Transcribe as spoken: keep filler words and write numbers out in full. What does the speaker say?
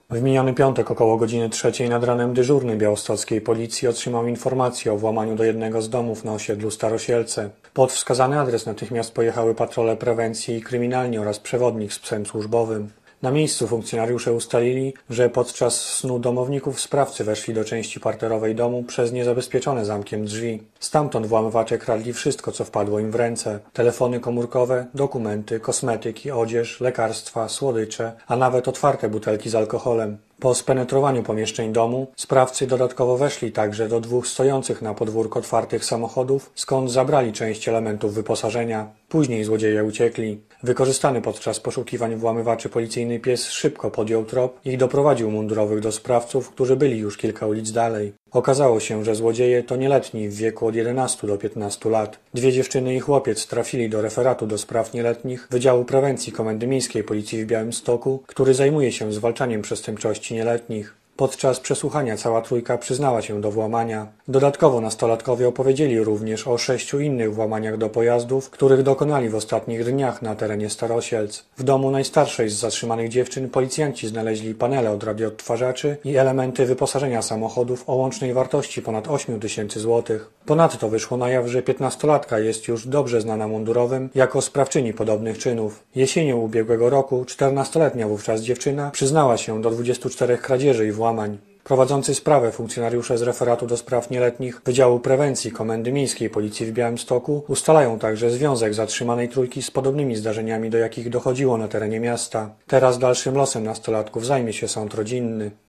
W miniony piątek około godziny trzeciej nad ranem dyżurny białostockiej policji otrzymał informację o włamaniu do jednego z domów na osiedlu Starosielce. Pod wskazany adres natychmiast pojechały patrole prewencji i kryminalni oraz przewodnik z psem służbowym. Na miejscu funkcjonariusze ustalili, że podczas snu domowników sprawcy weszli do części parterowej domu przez niezabezpieczone zamkiem drzwi. Stamtąd włamywacze kradli wszystko, co wpadło im w ręce. Telefony komórkowe, dokumenty, kosmetyki, odzież, lekarstwa, słodycze, a nawet otwarte butelki z alkoholem. Po spenetrowaniu pomieszczeń domu sprawcy dodatkowo weszli także do dwóch stojących na podwórku otwartych samochodów, skąd zabrali część elementów wyposażenia. Później złodzieje uciekli. Wykorzystany podczas poszukiwań włamywaczy policyjny pies szybko podjął trop i doprowadził mundurowych do sprawców, którzy byli już kilka ulic dalej. Okazało się, że złodzieje to nieletni w wieku od jedenastu do piętnastu lat. Dwie dziewczyny i chłopiec trafili do referatu do spraw nieletnich Wydziału Prewencji Komendy Miejskiej Policji w Białymstoku, który zajmuje się zwalczaniem przestępczości nieletnich. Podczas przesłuchania cała trójka przyznała się do włamania. Dodatkowo nastolatkowie opowiedzieli również o sześciu innych włamaniach do pojazdów, których dokonali w ostatnich dniach na terenie Starosielc. W domu najstarszej z zatrzymanych dziewczyn policjanci znaleźli panele od radioodtwarzaczy i elementy wyposażenia samochodów o łącznej wartości ponad ośmiu tysięcy złotych. Ponadto wyszło na jaw, że piętnastolatka jest już dobrze znana mundurowym jako sprawczyni podobnych czynów. Jesienią ubiegłego roku czternastoletnia wówczas dziewczyna przyznała się do dwudziestu czterech kradzieży i włamań. Prowadzący sprawę funkcjonariusze z referatu do spraw nieletnich Wydziału Prewencji Komendy Miejskiej Policji w Białymstoku ustalają także związek zatrzymanej trójki z podobnymi zdarzeniami, do jakich dochodziło na terenie miasta. Teraz dalszym losem nastolatków zajmie się sąd rodzinny.